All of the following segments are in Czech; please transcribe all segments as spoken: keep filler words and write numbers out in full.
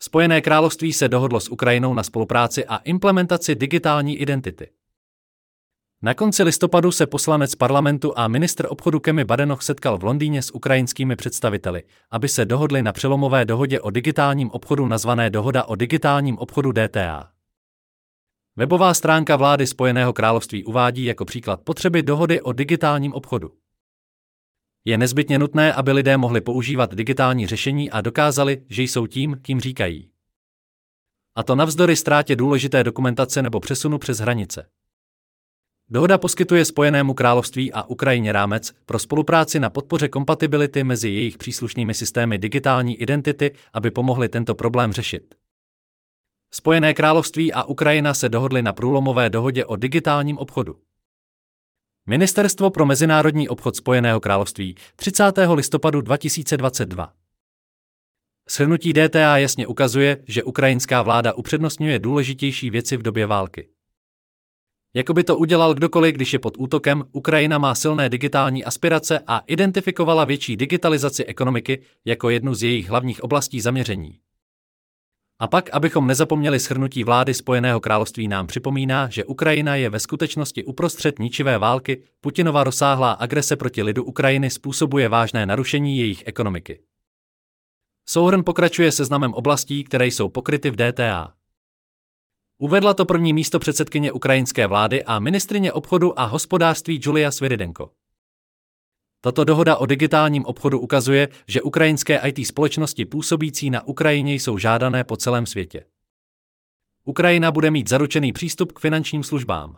Spojené království se dohodlo s Ukrajinou na spolupráci a implementaci digitální identity. Na konci listopadu se poslanec parlamentu a ministr obchodu Kemi Badenoch setkal v Londýně s ukrajinskými představiteli, aby se dohodli na přelomové dohodě o digitálním obchodu nazvané Dohoda o digitálním obchodu D T A. Webová stránka vlády Spojeného království uvádí jako příklad potřeby dohody o digitálním obchodu. Je nezbytně nutné, aby lidé mohli používat digitální řešení a dokázali, že jsou tím, kým říkají. A to navzdory ztrátě důležité dokumentace nebo přesunu přes hranice. Dohoda poskytuje Spojenému království a Ukrajině rámec pro spolupráci na podpoře kompatibility mezi jejich příslušnými systémy digitální identity, aby pomohli tento problém řešit. Spojené království a Ukrajina se dohodly na průlomové dohodě o digitálním obchodu. Ministerstvo pro mezinárodní obchod Spojeného království třicátého listopadu dva tisíce dvacet dva. Shrnutí D T A jasně ukazuje, že ukrajinská vláda upřednostňuje důležitější věci v době války. Jako by to udělal kdokoliv, když je pod útokem, Ukrajina má silné digitální aspirace a identifikovala větší digitalizaci ekonomiky jako jednu z jejich hlavních oblastí zaměření. A pak, abychom nezapomněli, shrnutí vlády Spojeného království nám připomíná, že Ukrajina je ve skutečnosti uprostřed ničivé války, Putinova rozsáhlá agrese proti lidu Ukrajiny způsobuje vážné narušení jejich ekonomiky. Souhrn pokračuje seznamem oblastí, které jsou pokryty v D T A. Uvedla to první místopředsedkyně ukrajinské vlády a ministryně obchodu a hospodářství Julia Sviridenko. Tato dohoda o digitálním obchodu ukazuje, že ukrajinské I T společnosti působící na Ukrajině jsou žádané po celém světě. Ukrajina bude mít zaručený přístup k finančním službám.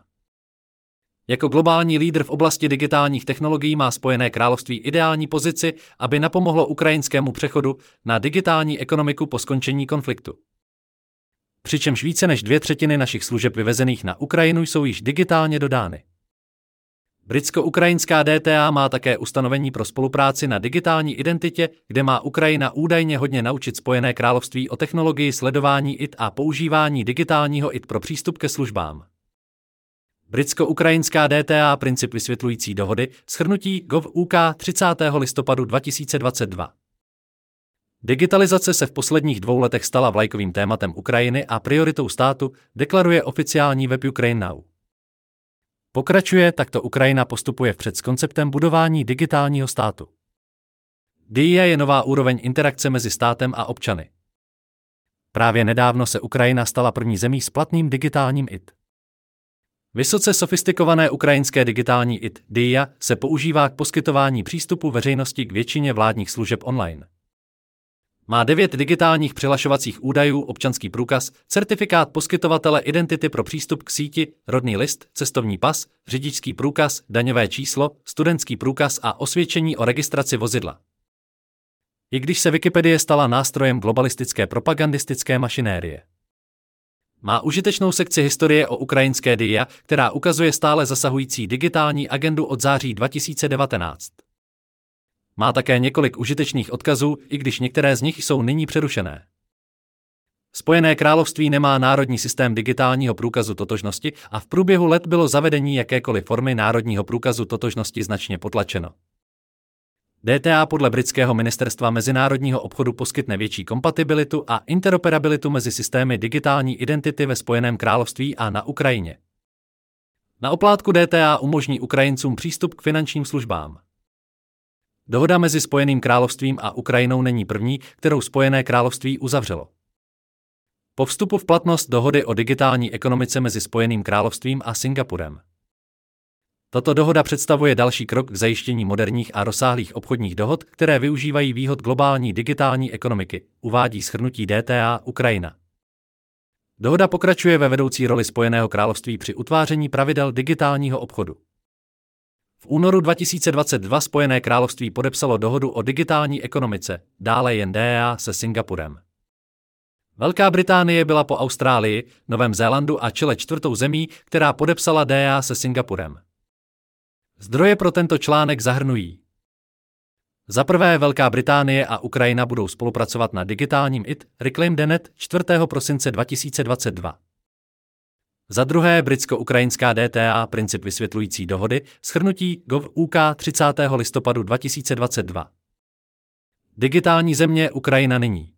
Jako globální lídr v oblasti digitálních technologií má Spojené království ideální pozici, aby napomohlo ukrajinskému přechodu na digitální ekonomiku po skončení konfliktu. Přičemž více než dvě třetiny našich služeb vyvezených na Ukrajinu jsou již digitálně dodány. Britsko-ukrajinská D T A má také ustanovení pro spolupráci na digitální identitě, kde má Ukrajina údajně hodně naučit Spojené království o technologii sledování I T a používání digitálního I T pro přístup ke službám. Britsko-ukrajinská D T A princip vysvětlující dohody, shrnutí gov U K třicátého listopadu dva tisíce dvacet dva. Digitalizace se v posledních dvou letech stala vlajkovým tématem Ukrajiny a prioritou státu, deklaruje oficiální web Ukraine Now. Pokračuje, takto Ukrajina postupuje vpřed s konceptem budování digitálního státu. D I A je nová úroveň interakce mezi státem a občany. Právě nedávno se Ukrajina stala první zemí s platným digitálním I T. Vysoce sofistikované ukrajinské digitální I T D I A se používá k poskytování přístupu veřejnosti k většině vládních služeb online. Má devět digitálních přihlašovacích údajů, občanský průkaz, certifikát poskytovatele identity pro přístup k síti, rodný list, cestovní pas, řidičský průkaz, daňové číslo, studentský průkaz a osvědčení o registraci vozidla. I když se Wikipedie stala nástrojem globalistické propagandistické mašinérie. Má užitečnou sekci historie o ukrajinské D I A, která ukazuje stále zasahující digitální agendu od září dva tisíce devatenáct. Má také několik užitečných odkazů, i když některé z nich jsou nyní přerušené. Spojené království nemá národní systém digitálního průkazu totožnosti a v průběhu let bylo zavedení jakékoliv formy národního průkazu totožnosti značně potlačeno. D T A podle britského ministerstva mezinárodního obchodu poskytne větší kompatibilitu a interoperabilitu mezi systémy digitální identity ve Spojeném království a na Ukrajině. Na oplátku D T A umožní Ukrajincům přístup k finančním službám. Dohoda mezi Spojeným královstvím a Ukrajinou není první, kterou Spojené království uzavřelo. Po vstupu v platnost dohody o digitální ekonomice mezi Spojeným královstvím a Singapurem. Tato dohoda představuje další krok k zajištění moderních a rozsáhlých obchodních dohod, které využívají výhod globální digitální ekonomiky, uvádí shrnutí D T A Ukrajina. Dohoda pokračuje ve vedoucí roli Spojeného království při utváření pravidel digitálního obchodu. V únoru dva tisíce dvacet dva Spojené království podepsalo dohodu o digitální ekonomice, dále jen D E A se Singapurem. Velká Británie byla po Austrálii, Novém Zélandu a Chile čtvrtou zemí, která podepsala D E A se Singapurem. Zdroje pro tento článek zahrnují: za prvé, Velká Británie a Ukrajina budou spolupracovat na digitálním I T, Reclaim the Net, čtvrtého prosince dva tisíce dvacet dva. Za druhé, britsko-ukrajinská D T A princip vysvětlující dohody, shrnutí gov U K třicátého listopadu dva tisíce dvacet dva. Digitální země Ukrajina nyní.